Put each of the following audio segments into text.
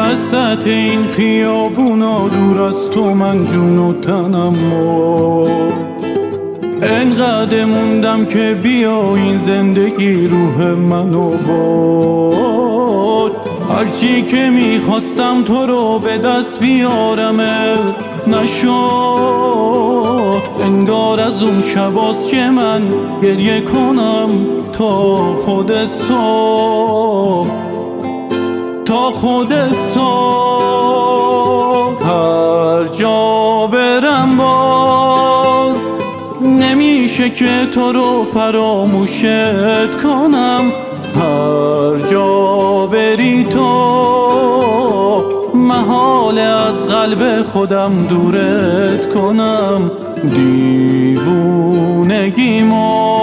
وسط این خیابونا دور از تو من جون و تنم مرد. انقدر موندم که بیا این زندگی روح منو برد. هرچی که میخواستم تو رو به دست بیارم نشد. انگار از اون شباست که من گریه کنم تا خود صبح، تا خود صبح. هر جا برم باز نمیشه که تو رو فراموشت کنم. هر جا بری تو محال از قلب خودم دورت کنم. دیوونگیمو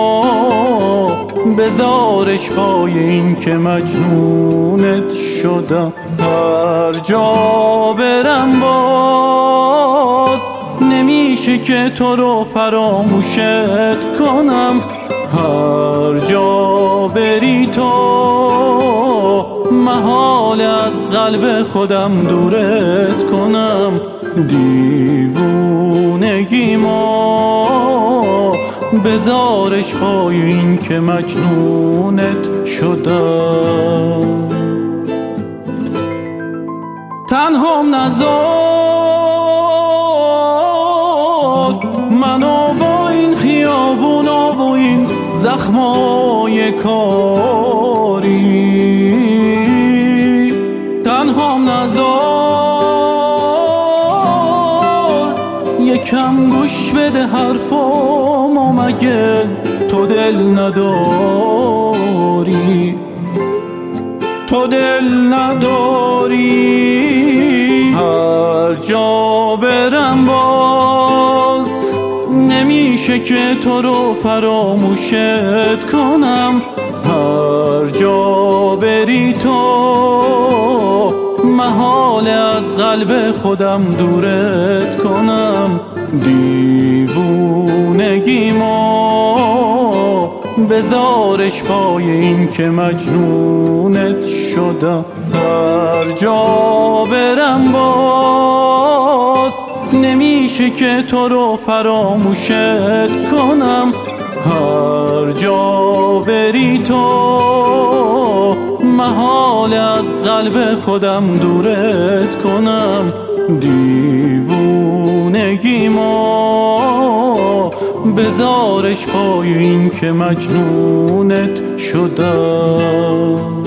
بذارش پای این که مجنونت شدم. هر جا برم باز نمیشه که تو رو فراموشت کنم. هر جا بری تو محال از قلب خودم دورت کنم. دیوونگیمو بذارش پای این که مجنونت شدم. تنهام نذار منو با این خیابونا و این زخمای کاری. تنهام نذار یکم گوش بده حرفامو، مگه تو دل نداری؟ تو دل نداری؟ هر جا برم باز نمیشه که تو رو فراموشت کنم. هر جا بری تو محال از قلب خودم دورت کنم. دیوونگیمو بذارش پای این که مجنونت شدم. هر جا برم باز نمیشه که تو رو فراموشت کنم. هر جا بری تو محال از قلب خودم دورت کنم. دیوونگیمو بذارش پای این که مجنونت شدم.